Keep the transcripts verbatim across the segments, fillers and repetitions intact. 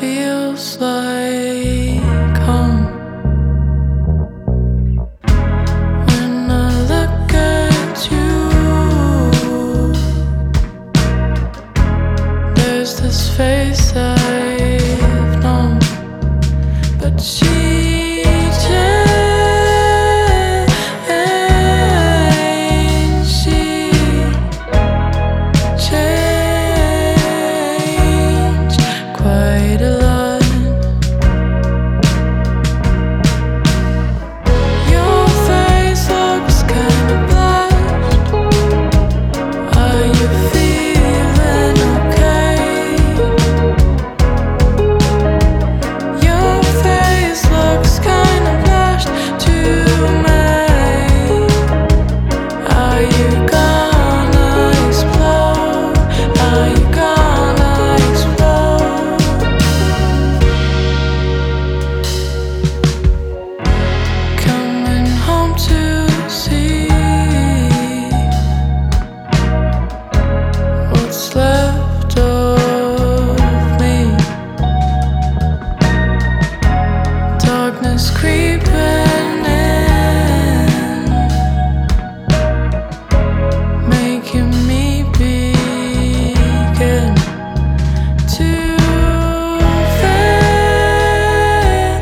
feels like home. When I look at you, there's this face I've known, but she changed, she changed quite a lot. Your face looks kinda blushed. Are you feeling okay? Your face looks kinda blushed to me. Are you gonna explode? Are you gonna explode? Coming home to see what's left of me. Darkness creeping in, making me begin to fade.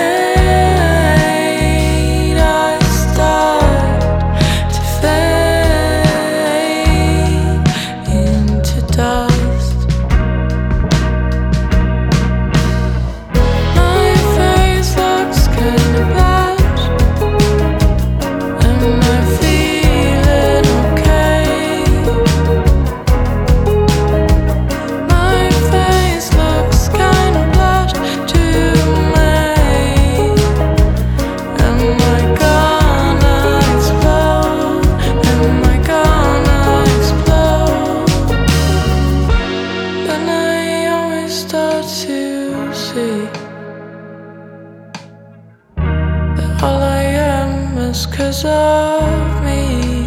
I start to fade into dust. My face looks kinda blushed. Am I feeling okay? My face looks kinda blushed to me. Am I gonna explode? Am I gonna explode? Then I always start to see that all I am is 'cause of me.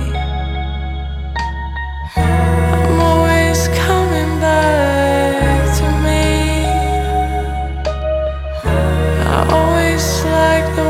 I'm always coming back to me. I always like the